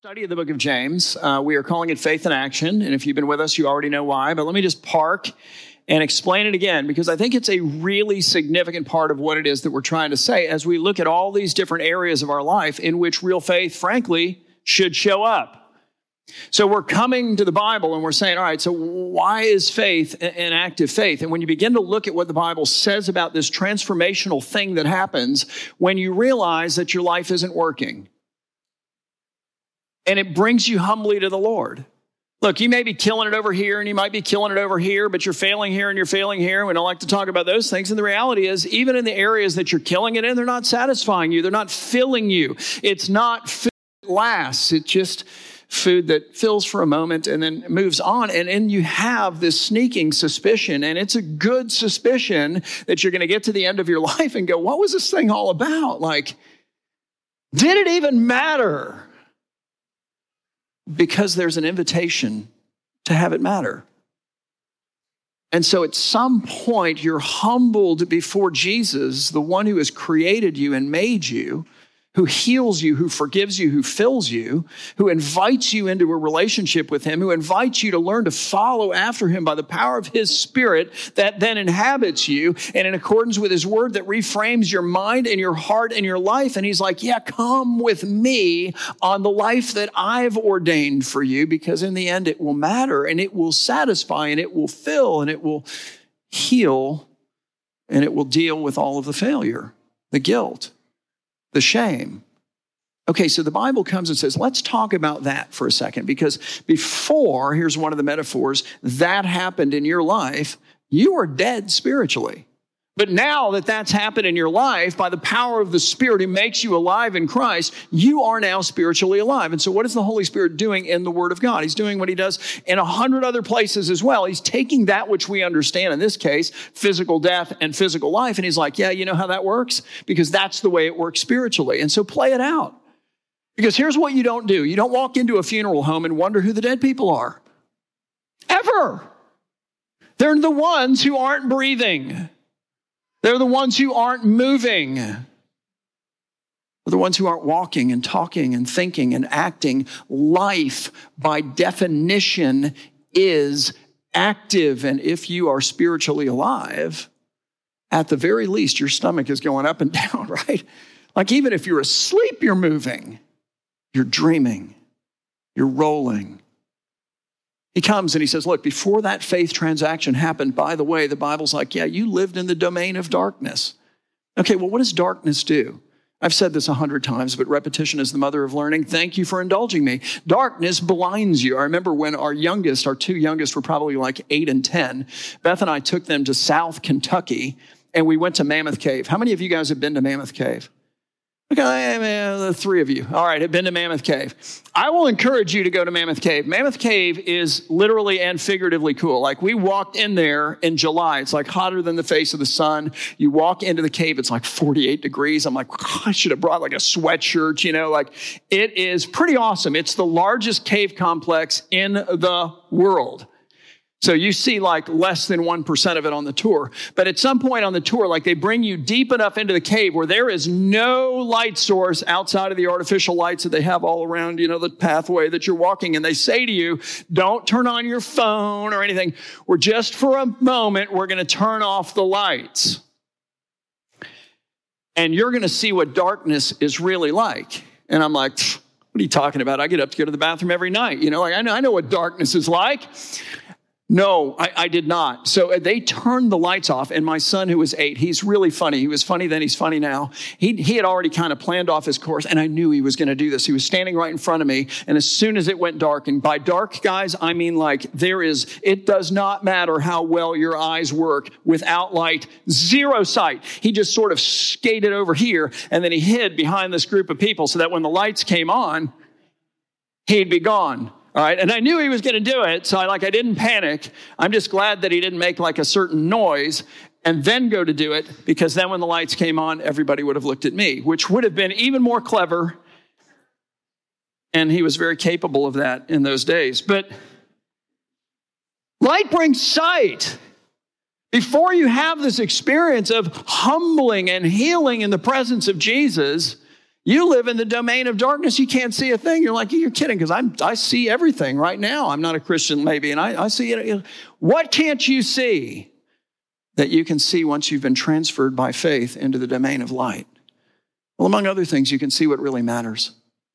Study of the book of James. We are calling it Faith in Action. And if you've been with us, you already know why. But let me just park and explain it again, because I think it's a really significant part of what it is that we're trying to say as we look at all these different areas of our life in which real faith, frankly, should show up. So we're coming to the Bible and we're saying, all right, so why is faith an active faith? And when you begin to look at what the Bible says about this transformational thing that happens when you realize that your life isn't working, and it brings you humbly to the Lord. Look, you may be killing it over here and you might be killing it over here, but you're failing here and you're failing here. We don't like to talk about those things. And the reality is, even in the areas that you're killing it in, they're not satisfying you. They're not filling you. It's not food that lasts. It's just food that fills for a moment and then moves on. And then you have this sneaking suspicion, and it's a good suspicion that you're going to get to the end of your life and go, what was this thing all about? Like, did it even matter? Because there's an invitation to have it matter. And so at some point, you're humbled before Jesus, the one who has created you and made you, who heals you, who forgives you, who fills you, who invites you into a relationship with him, who invites you to learn to follow after him by the power of his Spirit that then inhabits you, and in accordance with his word that reframes your mind and your heart and your life. And he's like, yeah, come with me on the life that I've ordained for you, because in the end it will matter and it will satisfy and it will fill and it will heal and it will deal with all of the failure, the guilt, the shame. Okay, so the Bible comes and says, let's talk about that for a second, because before, here's one of the metaphors, that happened in your life, you were dead spiritually. But now that that's happened in your life, by the power of the Spirit who makes you alive in Christ, you are now spiritually alive. And so what is the Holy Spirit doing in the Word of God? He's doing what he does in 100 other places as well. He's taking that which we understand, in this case, physical death and physical life, and he's like, yeah, you know how that works? Because that's the way it works spiritually. And so play it out. Because here's what you don't do. You don't walk into a funeral home and wonder who the dead people are. Ever. They're the ones who aren't breathing. They're the ones who aren't moving. They're the ones who aren't walking and talking and thinking and acting. Life, by definition, is active. And if you are spiritually alive, at the very least, your stomach is going up and down, right? Like even if you're asleep, you're moving. You're dreaming. You're rolling. He comes and he says, look, before that faith transaction happened, by the way, the Bible's like, yeah, you lived in the domain of darkness. Okay, well, what does darkness do? I've said this 100 times, but repetition is the mother of learning. Thank you for indulging me. Darkness blinds you. I remember when our two youngest were probably like 8 and 10. Beth and I took them to South Kentucky, and we went to Mammoth Cave. How many of you guys have been to Mammoth Cave? Okay, the 3 of you. All right, have been to Mammoth Cave. I will encourage you to go to Mammoth Cave. Mammoth Cave is literally and figuratively cool. Like, we walked in there in July. It's like hotter than the face of the sun. You walk into the cave, it's like 48 degrees. I'm like, I should have brought like a sweatshirt, like it is pretty awesome. It's the largest cave complex in the world. So you see like less than 1% of it on the tour. But at some point on the tour, like they bring you deep enough into the cave where there is no light source outside of the artificial lights that they have all around, the pathway that you're walking. And they say to you, don't turn on your phone or anything. We're just for a moment, we're going to turn off the lights. And you're going to see what darkness is really like. And I'm like, what are you talking about? I get up to go to the bathroom every night. I know what darkness is like. No, I did not. So they turned the lights off, and my son, who was 8, he's really funny. He was funny then, he's funny now. He had already kind of planned off his course, and I knew he was going to do this. He was standing right in front of me, and as soon as it went dark, and by dark, guys, I mean like it does not matter how well your eyes work without light, zero sight. He just sort of skated over here, and then he hid behind this group of people so that when the lights came on, he'd be gone. All right. And I knew he was going to do it. So I didn't panic. I'm just glad that he didn't make like a certain noise and then go to do it, because then when the lights came on, everybody would have looked at me, which would have been even more clever. And he was very capable of that in those days. But light brings sight. Before you have this experience of humbling and healing in the presence of Jesus, You live in the domain of darkness. You can't see a thing. You're like, you're kidding, because I see everything right now. I'm not a Christian maybe, and I see it. What can't you see that you can see once you've been transferred by faith into the domain of light? Well, among other things, you can see what really matters.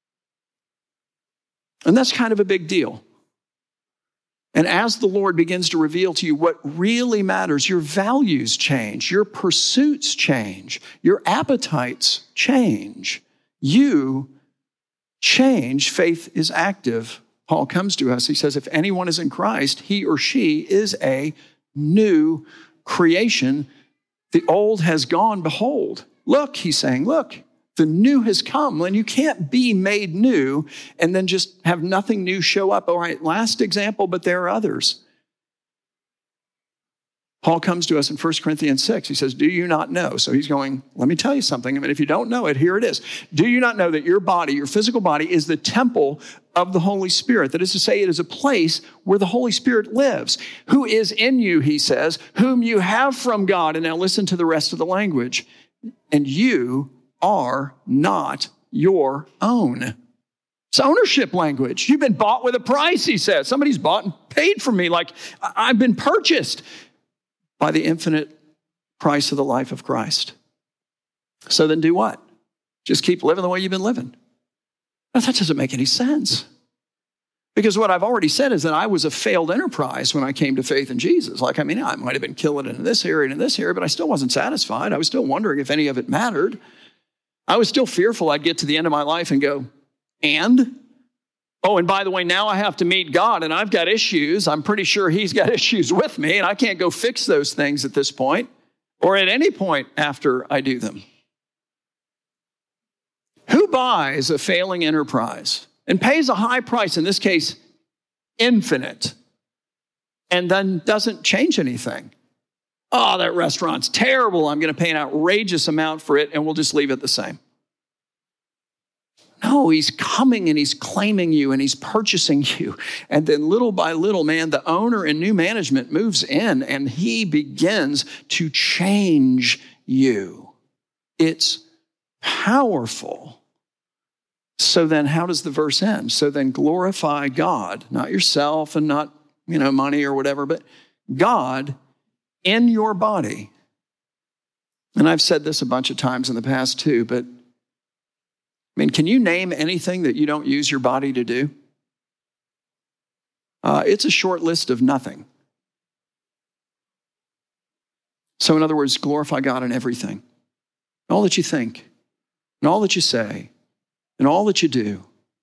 And that's kind of a big deal. And as the Lord begins to reveal to you what really matters, your values change, your pursuits change, your appetites change. You change. Faith is active. Paul comes to us. He says, if anyone is in Christ, he or she is a new creation. The old has gone. Behold, look, he's saying, look, the new has come. And you can't be made new and then just have nothing new show up. All right, last example, but there are others. Paul comes to us in 1 Corinthians 6. He says, do you not know? So he's going, let me tell you something. I mean, if you don't know it, here it is. Do you not know that your body, your physical body, is the temple of the Holy Spirit? That is to say, it is a place where the Holy Spirit lives. Who is in you, he says, whom you have from God. And now listen to the rest of the language. And you are not your own. It's ownership language. You've been bought with a price, he says. Somebody's bought and paid for me. Like I've been purchased by the infinite price of the life of Christ. So then do what? Just keep living the way you've been living. Now, that doesn't make any sense. Because what I've already said is that I was a failed enterprise when I came to faith in Jesus. Like, I mean, I might have been killing it in this area and in this area, but I still wasn't satisfied. I was still wondering if any of it mattered. I was still fearful I'd get to the end of my life and go, and? Oh, and by the way, now I have to meet God and I've got issues. I'm pretty sure he's got issues with me and I can't go fix those things at this point or at any point after I do them. Who buys a failing enterprise and pays a high price, in this case, infinite, and then doesn't change anything? Oh, that restaurant's terrible. I'm going to pay an outrageous amount for it and we'll just leave it the same. No, he's coming and he's claiming you and he's purchasing you. And then little by little, man, the owner and new management moves in and he begins to change you. It's powerful. So then how does the verse end? So then glorify God, not yourself and not, money or whatever, but God in your body. And I've said this a bunch of times in the past too, but can you name anything that you don't use your body to do? It's a short list of nothing. So in other words, glorify God in everything. All that you think, and all that you say, and all that you do.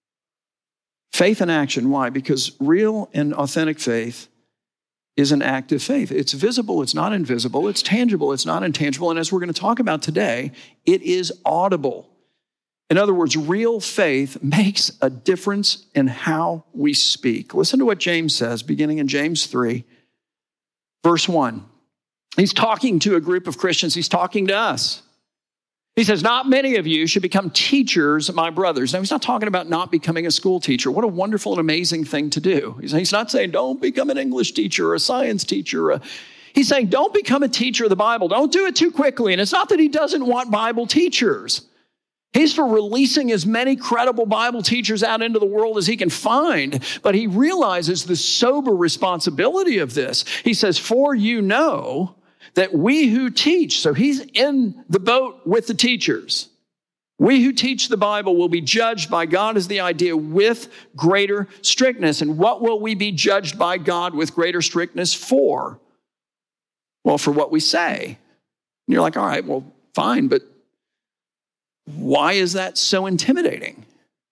Faith in action. Why? Because real and authentic faith is an active faith. It's visible, it's not invisible. It's tangible, it's not intangible. And as we're going to talk about today, it is audible. In other words, real faith makes a difference in how we speak. Listen to what James says, beginning in James 3, verse 1. He's talking to a group of Christians. He's talking to us. He says, not many of you should become teachers, my brothers. Now, he's not talking about not becoming a school teacher. What a wonderful and amazing thing to do. He's not saying don't become an English teacher or a science teacher. He's saying don't become a teacher of the Bible. Don't do it too quickly. And it's not that he doesn't want Bible teachers. He's for releasing as many credible Bible teachers out into the world as he can find, but he realizes the sober responsibility of this. He says, for you know that we who teach, so he's in the boat with the teachers. We who teach the Bible will be judged by God, is the idea, with greater strictness. And what will we be judged by God with greater strictness for? Well, for what we say. And you're like, all right, well, fine, but why is that so intimidating?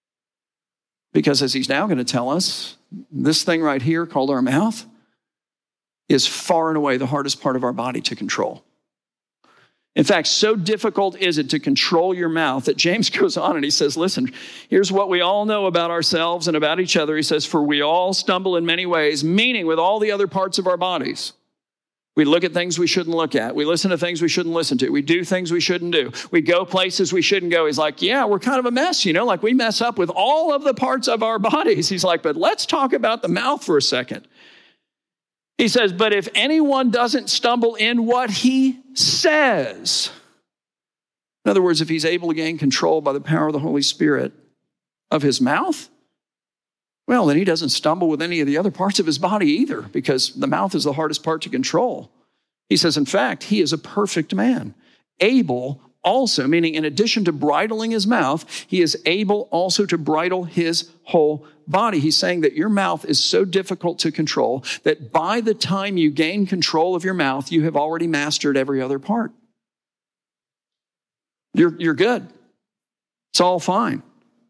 Because as he's now going to tell us, this thing right here called our mouth is far and away the hardest part of our body to control. In fact, so difficult is it to control your mouth that James goes on and he says, listen, here's what we all know about ourselves and about each other. He says, for we all stumble in many ways, meaning with all the other parts of our bodies. We look at things we shouldn't look at. We listen to things we shouldn't listen to. We do things we shouldn't do. We go places we shouldn't go. He's like, yeah, we're kind of a mess, like we mess up with all of the parts of our bodies. He's like, but let's talk about the mouth for a second. He says, but if anyone doesn't stumble in what he says, In other words, if he's able to gain control by the power of the Holy Spirit of his mouth, well, then he doesn't stumble with any of the other parts of his body either, because the mouth is the hardest part to control. He says, in fact, he is a perfect man, able also, meaning in addition to bridling his mouth, he is able also to bridle his whole body. He's saying that your mouth is so difficult to control that by the time you gain control of your mouth, you have already mastered every other part. You're good. It's all fine.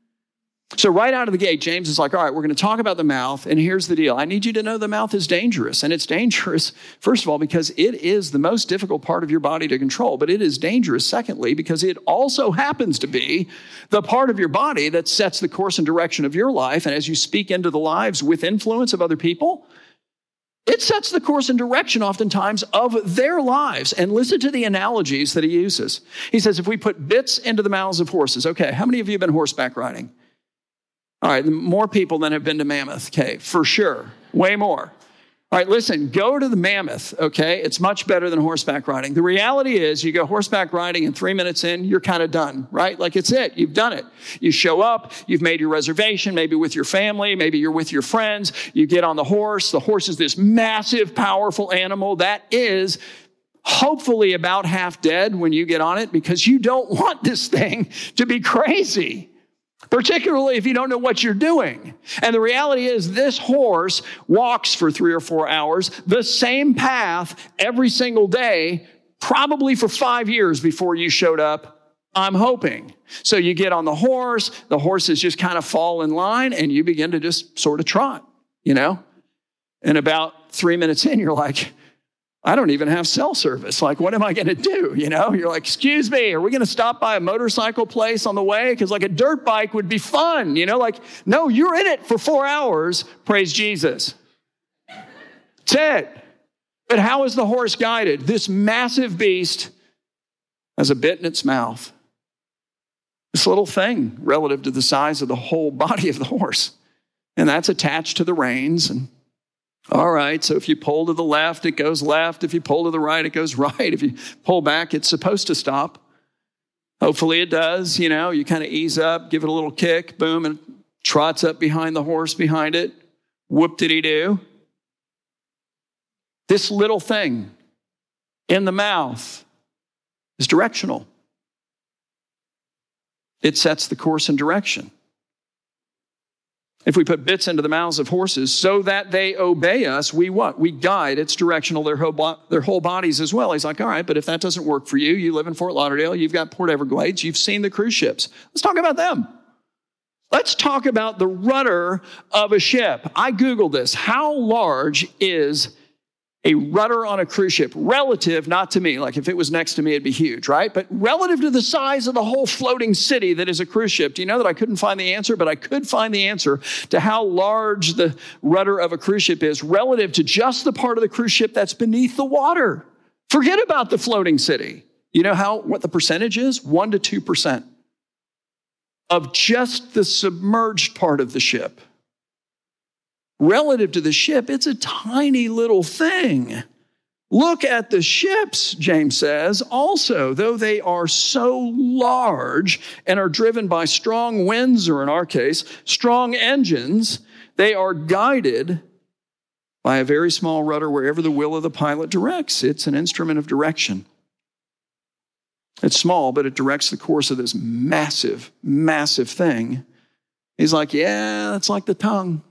So right out of the gate, James is like, all right, we're going to talk about the mouth, and here's the deal. I need you to know the mouth is dangerous, and it's dangerous, first of all, because it is the most difficult part of your body to control, but it is dangerous, secondly, because it also happens to be the part of your body that sets the course and direction of your life, and as you speak into the lives with influence of other people, it sets the course and direction oftentimes of their lives. And listen to the analogies that he uses. He says, if we put bits into the mouths of horses, okay, how many of you have been horseback riding? All right, more people than have been to Mammoth, okay, for sure, way more. All right, listen, go to the Mammoth, okay? It's much better than horseback riding. The reality is you go horseback riding and 3 minutes in, you're kind of done, right? Like it's it, you've done it. You show up, you've made your reservation, maybe with your family, maybe you're with your friends. You get on the horse. The horse is this massive, powerful animal that is hopefully about half dead when you get on it because you don't want this thing to be crazy. Particularly if you don't know what you're doing. And the reality is this horse walks for 3 or 4 hours, the same path every single day, probably for 5 years before you showed up, I'm hoping. So you get on the horses just kind of fall in line, and you begin to just sort of trot, you know? And about 3 minutes in, you're like, I don't even have cell service. Like, what am I going to do? You know, you're like, excuse me, are we going to stop by a motorcycle place on the way? Because like a dirt bike would be fun. You know, like, no, you're in it for 4 hours. Praise Jesus. That's it. But how is the horse guided? This massive beast has a bit in its mouth. This little thing relative to the size of the whole body of the horse. And that's attached to the reins. And all right, so if you pull to the left, it goes left. If you pull to the right, it goes right. If you pull back, it's supposed to stop. Hopefully it does. You know, you kind of ease up, give it a little kick, boom, and trots up behind the horse behind it. Whoop-diddy-doo. This little thing in the mouth is directional. It sets the course and direction. If we put bits into the mouths of horses so that they obey us, we what? We guide. It's directional, their whole bodies as well. He's like, all right, but if that doesn't work for you, you live in Fort Lauderdale, you've got Port Everglades, you've seen the cruise ships. Let's talk about them. Let's talk about the rudder of a ship. I Googled this. How large is a rudder on a cruise ship? Relative, not to me. Like if it was next to me, it'd be huge, right? But relative to the size of the whole floating city that is a cruise ship. Do you know that I couldn't find the answer? But I could find the answer to how large the rudder of a cruise ship is relative to just the part of the cruise ship that's beneath the water. Forget about the floating city. You know what the percentage is? 1 to 2% of just the submerged part of the ship. Relative to the ship, it's a tiny little thing. Look at the ships, James says, also, though they are so large and are driven by strong winds, or in our case, strong engines, they are guided by a very small rudder wherever the will of the pilot directs. It's an instrument of direction. It's small, but it directs the course of this massive, massive thing. He's like, yeah, that's like the tongue.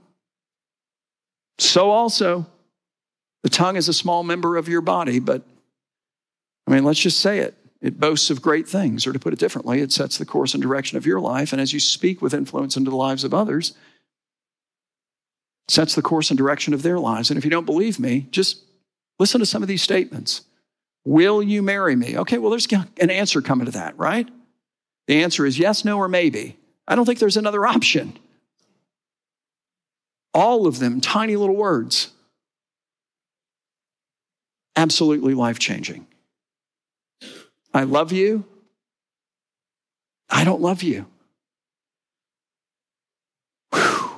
So also, the tongue is a small member of your body, but I mean, let's just say it. It boasts of great things, or to put it differently, it sets the course and direction of your life. And as you speak with influence into the lives of others, it sets the course and direction of their lives. And if you don't believe me, just listen to some of these statements. Will you marry me? Okay, well, there's an answer coming to that, right? The answer is yes, no, or maybe. I don't think there's another option. All of them, tiny little words. Absolutely life-changing. I love you. I don't love you. Whew.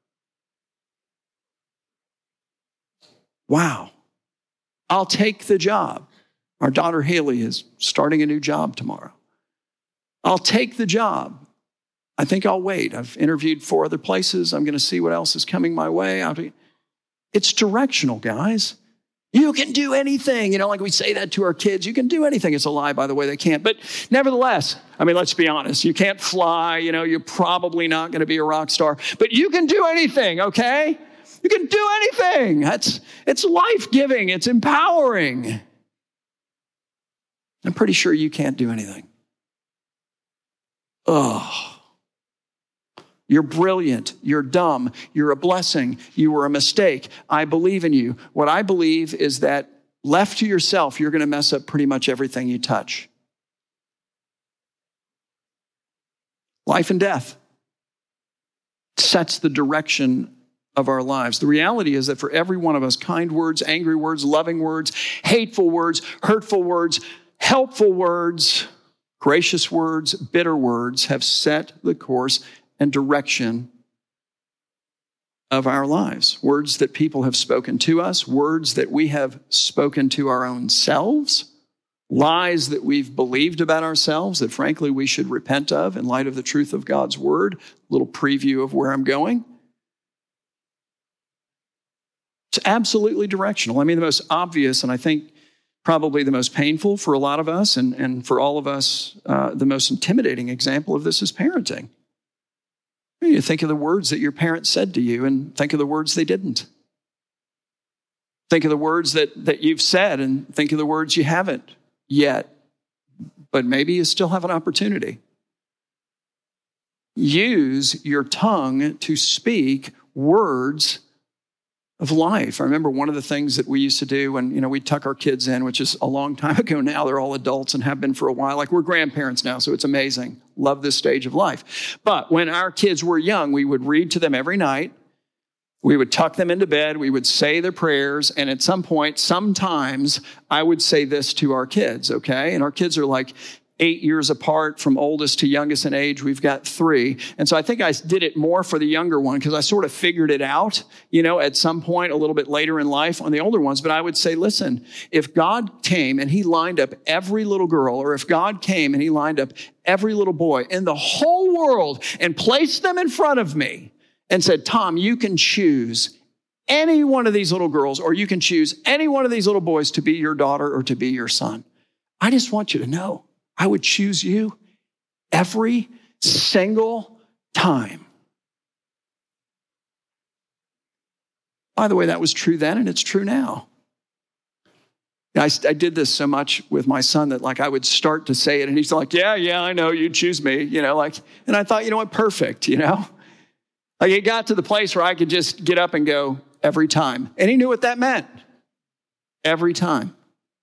Wow. I'll take the job. Our daughter Haley is starting a new job tomorrow. I'll take the job. I think I'll wait. I've interviewed 4 other places. I'm going to see what else is coming my way. It's directional, guys. You can do anything. Like we say that to our kids. You can do anything. It's a lie, by the way. They can't. But nevertheless, let's be honest. You can't fly. You're probably not going to be a rock star. But you can do anything, okay? You can do anything. It's life-giving. It's empowering. I'm pretty sure you can't do anything. You're brilliant. You're dumb. You're a blessing. You were a mistake. I believe in you. What I believe is that left to yourself, you're going to mess up pretty much everything you touch. Life and death sets the direction of our lives. The reality is that for every one of us, kind words, angry words, loving words, hateful words, hurtful words, helpful words, gracious words, bitter words have set the course and direction of our lives. Words that people have spoken to us, words that we have spoken to our own selves, lies that we've believed about ourselves that frankly we should repent of in light of the truth of God's word. A little preview of where I'm going. It's absolutely directional. The most obvious, and I think probably the most painful for a lot of us and for all of us, the most intimidating example of this is parenting. You think of the words that your parents said to you and think of the words they didn't. Think of the words that you've said and think of the words you haven't yet, but maybe you still have an opportunity. Use your tongue to speak words of life. I remember one of the things that we used to do when, we'd tuck our kids in, which is a long time ago now. They're all adults and have been for a while. Like we're grandparents now, so it's amazing. Love this stage of life. But when our kids were young, we would read to them every night. We would tuck them into bed. We would say their prayers. And at some point, sometimes I would say this to our kids, okay? And our kids are like 8 years apart from oldest to youngest in age. We've got 3. And so I think I did it more for the younger one because I sort of figured it out, at some point a little bit later in life on the older ones. But I would say, listen, if God came and he lined up every little girl, or if God came and he lined up every little boy in the whole world and placed them in front of me and said, Tom, you can choose any one of these little girls, or you can choose any one of these little boys to be your daughter or to be your son. I just want you to know, I would choose you every single time. By the way, that was true then and it's true now. I did this so much with my son that I would start to say it and he's like, yeah, I know, you choose me, and I thought, what, perfect, it got to the place where I could just get up and go every time. And he knew what that meant. Every time.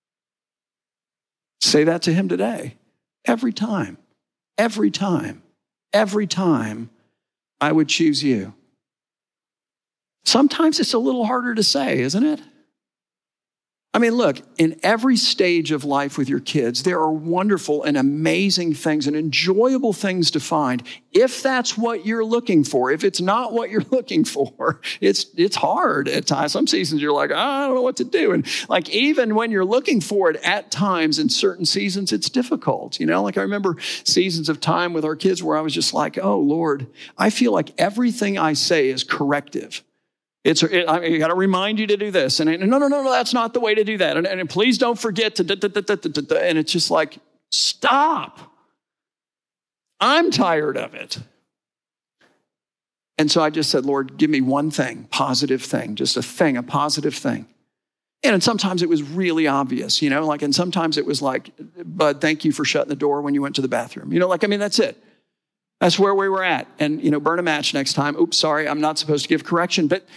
Say that to him today. Every time, every time, every time, I would choose you. Sometimes it's a little harder to say, isn't it? Look, in every stage of life with your kids, there are wonderful and amazing things and enjoyable things to find. If that's what you're looking for, if it's not what you're looking for, it's hard at times. Some seasons you're like, I don't know what to do. And even when you're looking for it at times in certain seasons, it's difficult. I remember seasons of time with our kids where I was just like, oh Lord, I feel like everything I say is corrective. I got to remind you to do this. And no, that's not the way to do that. And please don't forget to, and it's just like, stop. I'm tired of it. And so I just said, Lord, give me one thing, positive thing, just a positive thing. And sometimes it was really obvious, and sometimes it was like, Bud, thank you for shutting the door when you went to the bathroom. That's it. That's where we were at. And, burn a match next time. Oops, sorry, I'm not supposed to give correction. But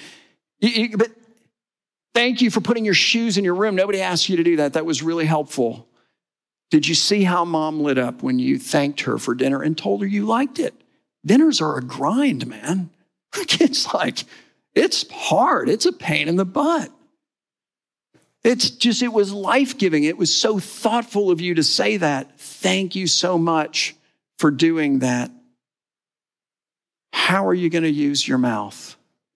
thank you for putting your shoes in your room. Nobody asked you to do that. That was really helpful. Did you see how mom lit up when you thanked her for dinner and told her you liked it? Dinners are a grind, man. It's hard. It's a pain in the butt. It was life-giving. It was so thoughtful of you to say that. Thank you so much for doing that. How are you going to use your mouth?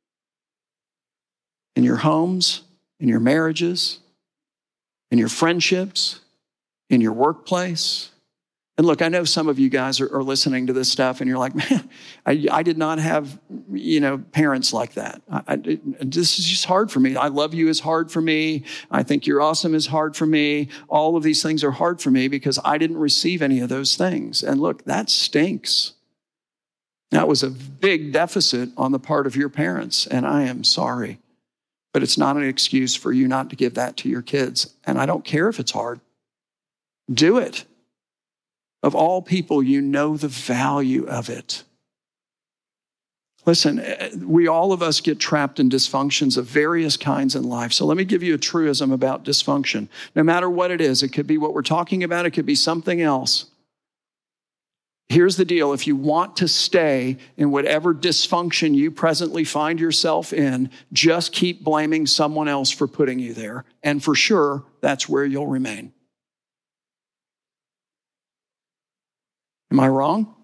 In your homes, in your marriages, in your friendships, in your workplace, And look, I know some of you guys are listening to this stuff and you're like, man, I did not have, parents like that. This is just hard for me. I love you is hard for me. I think you're awesome is hard for me. All of these things are hard for me because I didn't receive any of those things. And look, that stinks. That was a big deficit on the part of your parents, and I am sorry. But it's not an excuse for you not to give that to your kids. And I don't care if it's hard. Do it. Of all people, you know the value of it. Listen, all of us get trapped in dysfunctions of various kinds in life. So let me give you a truism about dysfunction. No matter what it is, it could be what we're talking about, it could be something else. Here's the deal. If you want to stay in whatever dysfunction you presently find yourself in, just keep blaming someone else for putting you there. And for sure, that's where you'll remain. Am I wrong?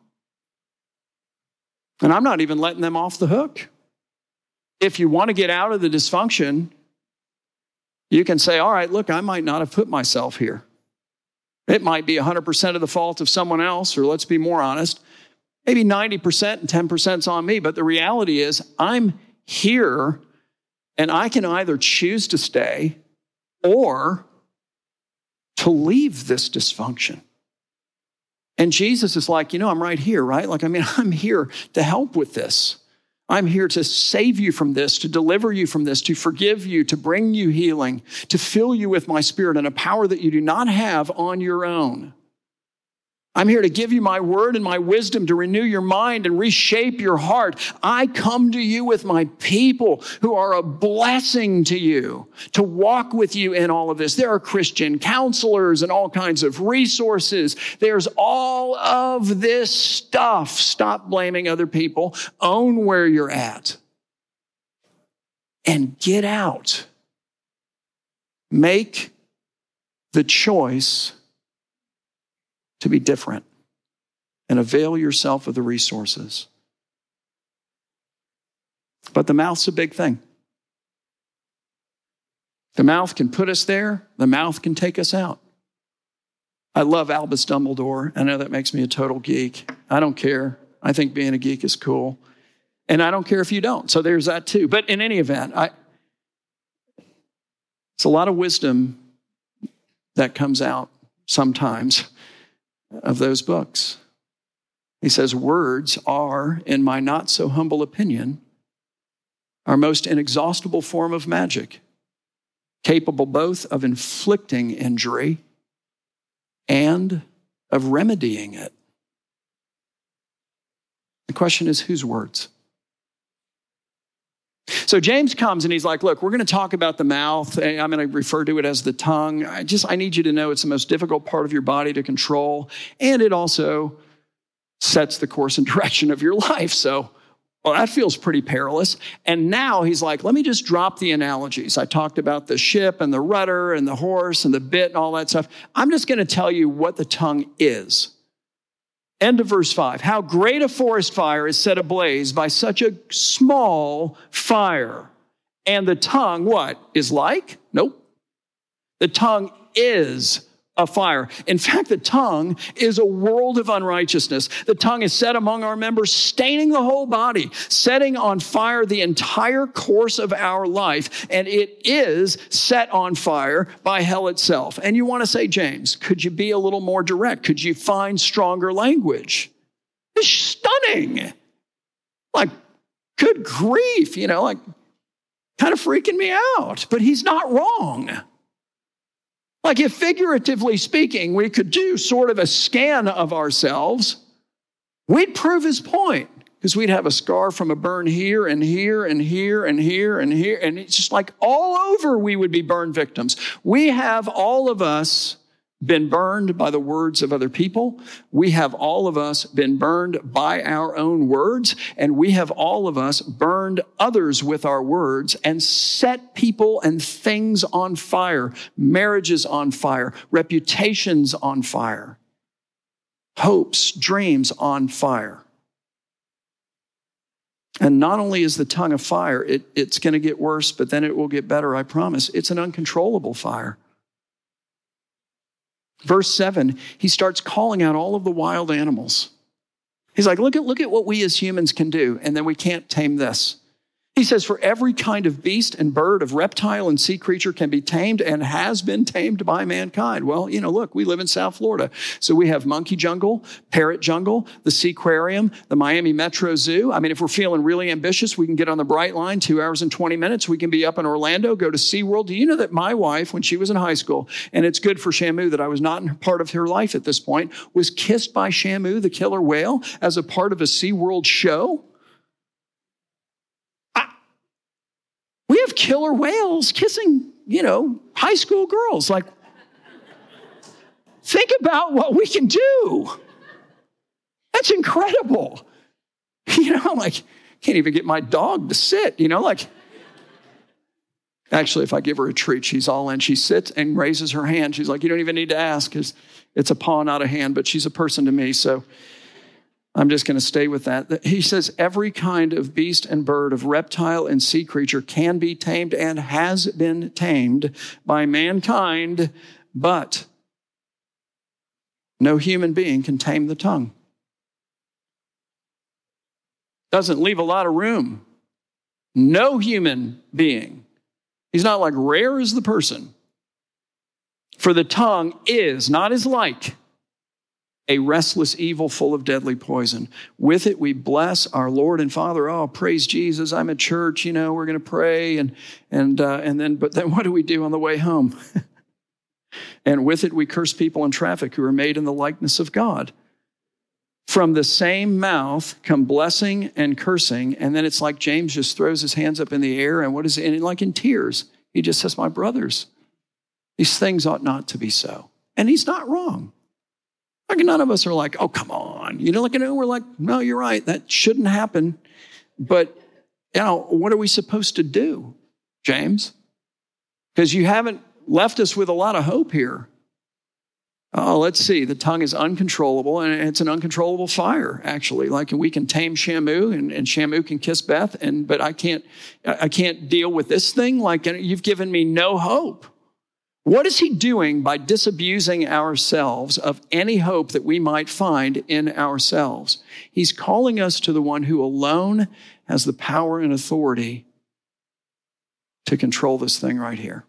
And I'm not even letting them off the hook. If you want to get out of the dysfunction, you can say, all right, look, I might not have put myself here. It might be 100% of the fault of someone else, or let's be more honest, maybe 90% and 10% is on me. But the reality is I'm here and I can either choose to stay or to leave this dysfunction. And Jesus is like, I'm right here, right? I'm here to help with this. I'm here to save you from this, to deliver you from this, to forgive you, to bring you healing, to fill you with my Spirit and a power that you do not have on your own. I'm here to give you my word and my wisdom to renew your mind and reshape your heart. I come to you with my people who are a blessing to you, to walk with you in all of this. There are Christian counselors and all kinds of resources. There's all of this stuff. Stop blaming other people. Own where you're at. And get out. Make the choice to be different and avail yourself of the resources. But the mouth's a big thing. The mouth can put us there. The mouth can take us out. I love Albus Dumbledore. I know that makes me a total geek. I don't care. I think being a geek is cool. And I don't care if you don't. So there's that too. But in any event, it's a lot of wisdom that comes out sometimes of those books. He says, words are, in my not so humble opinion, our most inexhaustible form of magic, capable both of inflicting injury and of remedying it. The question is, whose words? So James comes and he's like, look, we're going to talk about the mouth. I'm going to refer to it as the tongue. I need you to know it's the most difficult part of your body to control. And it also sets the course and direction of your life. So, well, that feels pretty perilous. And now he's like, let me just drop the analogies. I talked about the ship and the rudder and the horse and the bit and all that stuff. I'm just going to tell you what the tongue is. End of verse 5. How great a forest fire is set ablaze by such a small fire. And the tongue, what? Is like? Nope. The tongue is a fire. In fact, the tongue is a world of unrighteousness. The tongue is set among our members, staining the whole body, setting on fire the entire course of our life. And it is set on fire by hell itself. And you want to say, James, could you be a little more direct? Could you find stronger language? It's stunning. Like, good grief, kind of freaking me out. But he's not wrong. Like if figuratively speaking, we could do sort of a scan of ourselves, we'd prove his point because we'd have a scar from a burn here and here and here and here and here. And it's just like all over we would be burn victims. We have all of us been burned by the words of other people. We have all of us been burned by our own words, and we have all of us burned others with our words and set people and things on fire, marriages on fire, reputations on fire, hopes, dreams on fire. And not only is the tongue a fire, it's going to get worse, but then it will get better, I promise. It's an uncontrollable fire. Verse 7, he starts calling out all of the wild animals. He's like, look at what we as humans can do, and then we can't tame this. He says, for every kind of beast and bird, of reptile and sea creature can be tamed and has been tamed by mankind. Well, look, we live in South Florida. So we have monkey jungle, parrot jungle, the Seaquarium, the Miami Metro Zoo. I mean, if we're feeling really ambitious, we can get on the Bright Line, 2 hours and 20 minutes. We can be up in Orlando, go to SeaWorld. Do you know that my wife, when she was in high school, and it's good for Shamu that I was not in part of her life at this point, was kissed by Shamu, the killer whale, as a part of a SeaWorld show? We have killer whales kissing, high school girls. Like, think about what we can do. That's incredible. Like, can't even get my dog to sit, Actually, if I give her a treat, she's all in. She sits and raises her hand. She's like, you don't even need to ask because it's a paw, not a hand, but she's a person to me, so I'm just going to stay with that. He says every kind of beast and bird, of reptile and sea creature can be tamed and has been tamed by mankind, but no human being can tame the tongue. Doesn't leave a lot of room. No human being. He's not like rare is the person. For the tongue is, not is like, a restless evil full of deadly poison. With it we bless our Lord and Father. Oh, praise Jesus. I'm at church, we're going to pray. But then what do we do on the way home? And with it we curse people in traffic who are made in the likeness of God. From the same mouth come blessing and cursing. And then it's like James just throws his hands up in the air. And what is it? And like in tears, he just says, my brothers, these things ought not to be so. And he's not wrong. Like none of us are like, oh, come on. We're like, no, you're right. That shouldn't happen. But, what are we supposed to do, James? Because you haven't left us with a lot of hope here. Oh, let's see. The tongue is uncontrollable, and it's an uncontrollable fire, actually. Like, we can tame Shamu, and Shamu can kiss Beth, but I can't deal with this thing. Like, you've given me no hope. What is he doing by disabusing ourselves of any hope that we might find in ourselves? He's calling us to the one who alone has the power and authority to control this thing right here.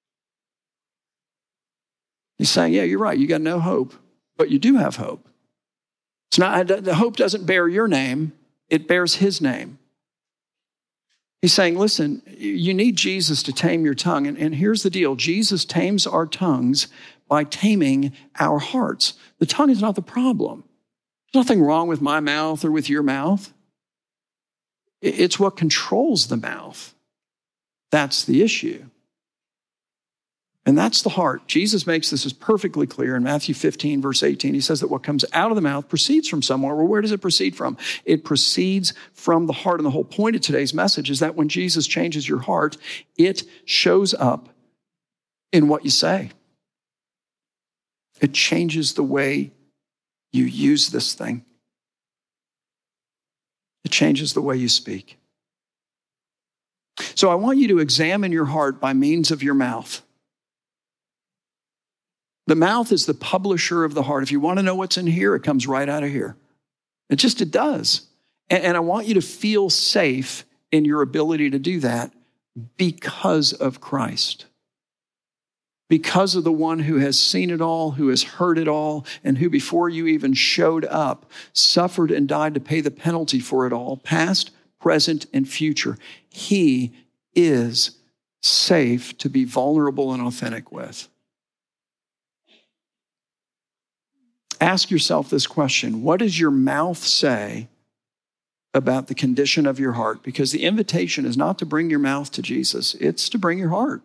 He's saying, yeah, you're right. You got no hope, but you do have hope. It's not, the hope doesn't bear your name. It bears his name. He's saying, listen, you need Jesus to tame your tongue. And here's the deal. Jesus tames our tongues by taming our hearts. The tongue is not the problem. There's nothing wrong with my mouth or with your mouth. It's what controls the mouth. That's the issue. And that's the heart. Jesus makes this as perfectly clear in Matthew 15, verse 18. He says that what comes out of the mouth proceeds from somewhere. Well, where does it proceed from? It proceeds from the heart. And the whole point of today's message is that when Jesus changes your heart, it shows up in what you say. It changes the way you use this thing. It changes the way you speak. So I want you to examine your heart by means of your mouth. The mouth is the publisher of the heart. If you want to know what's in here, it comes right out of here. It does. And I want you to feel safe in your ability to do that because of Christ. Because of the one who has seen it all, who has heard it all, and who before you even showed up, suffered and died to pay the penalty for it all, past, present, and future. He is safe to be vulnerable and authentic with. Ask yourself this question. What does your mouth say about the condition of your heart? Because the invitation is not to bring your mouth to Jesus. It's to bring your heart.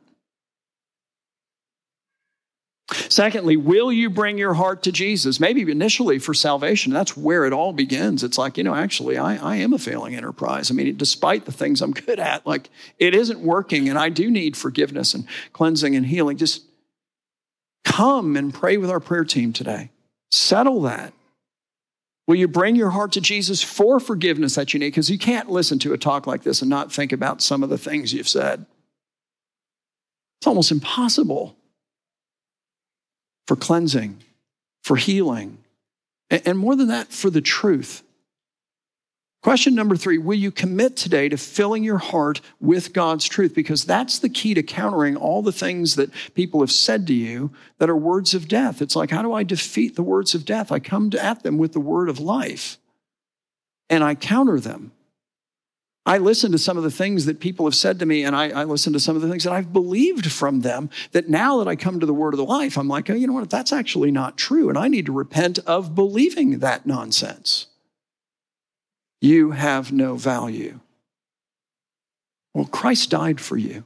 Secondly, will you bring your heart to Jesus? Maybe initially for salvation. That's where it all begins. It's like, actually, I am a failing enterprise. I mean, despite the things I'm good at, like it isn't working and I do need forgiveness and cleansing and healing. Just come and pray with our prayer team today. Settle that. Will you bring your heart to Jesus for forgiveness that you need? Because you can't listen to a talk like this and not think about some of the things you've said. It's almost impossible. for cleansing, for healing, and more than that, for the truth. Question number 3, will you commit today to filling your heart with God's truth? Because that's the key to countering all the things that people have said to you that are words of death. It's like, how do I defeat the words of death? I come at them with the word of life, and I counter them. I listen to some of the things that people have said to me, and I listen to some of the things that I've believed from them, that now that I come to the word of the life, I'm like, oh, you know what? That's actually not true, and I need to repent of believing that nonsense. You have no value. Well, Christ died for you.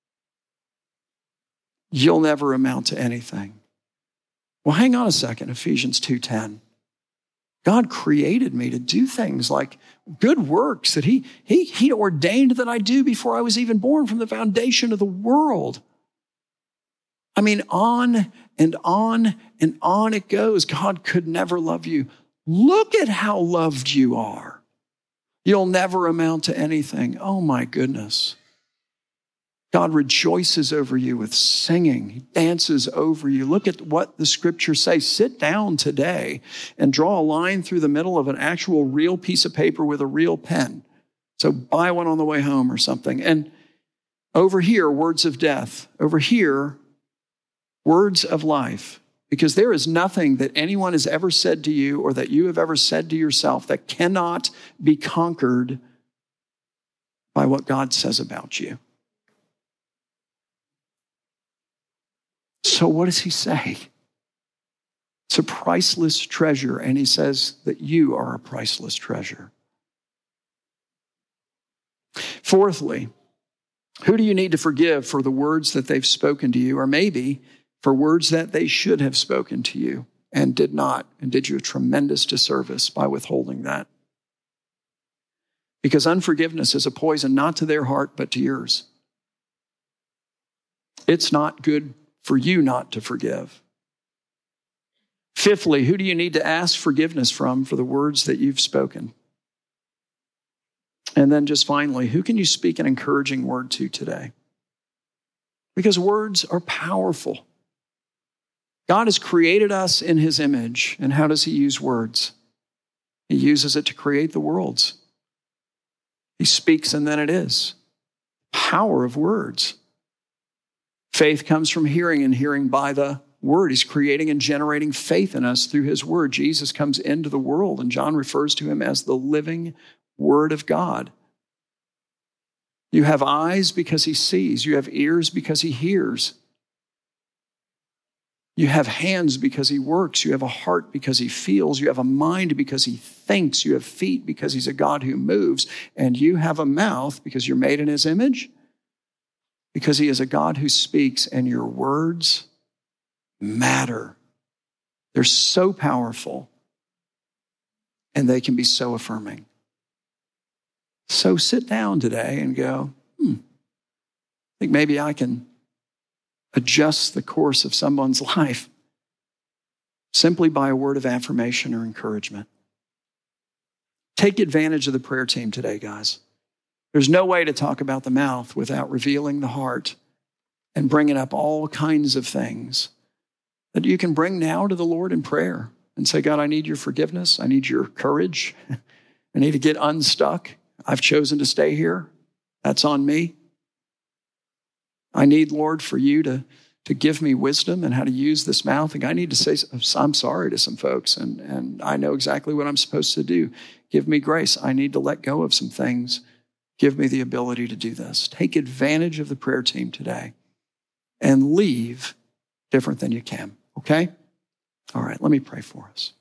You'll never amount to anything. Well, hang on a second, Ephesians 2:10. God created me to do things like good works that he ordained that I do before I was even born, from the foundation of the world. I mean, on and on and on it goes. God could never love you. Look at how loved you are. You'll never amount to anything. Oh my goodness. God rejoices over you with singing. He dances over you. Look at what the scriptures say. Sit down today and draw a line through the middle of an actual real piece of paper with a real pen. So buy one on the way home or something. And over here, words of death. Over here, words of life. Because there is nothing that anyone has ever said to you or that you have ever said to yourself that cannot be conquered by what God says about you. So what does he say? It's a priceless treasure, and he says that you are a priceless treasure. Fourthly, who do you need to forgive for the words that they've spoken to you, or maybe for words that they should have spoken to you and did not, and did you a tremendous disservice by withholding that? Because unforgiveness is a poison not to their heart, but to yours. It's not good for you not to forgive. Fifthly, who do you need to ask forgiveness from for the words that you've spoken? And then just finally, who can you speak an encouraging word to today? Because words are powerful. God has created us in his image. And how does he use words? He uses it to create the worlds. He speaks and then it is. Power of words. Faith comes from hearing, and hearing by the word. He's creating and generating faith in us through his word. Jesus comes into the world, and John refers to him as the living word of God. You have eyes because he sees. You have ears because he hears. You have hands because he works. You have a heart because he feels. You have a mind because he thinks. You have feet because he's a God who moves. And you have a mouth because you're made in his image, because he is a God who speaks, and your words matter. They're so powerful, and they can be so affirming. So sit down today and go, I think maybe I can adjust the course of someone's life simply by a word of affirmation or encouragement. Take advantage of the prayer team today, guys. There's no way to talk about the mouth without revealing the heart and bringing up all kinds of things that you can bring now to the Lord in prayer and say, God, I need your forgiveness. I need your courage. I need to get unstuck. I've chosen to stay here. That's on me. I need, Lord, for you to give me wisdom and how to use this mouth. And I need to say, I'm sorry to some folks, and I know exactly what I'm supposed to do. Give me grace. I need to let go of some things. Give me the ability to do this. Take advantage of the prayer team today and leave different than you can, okay? All right, let me pray for us.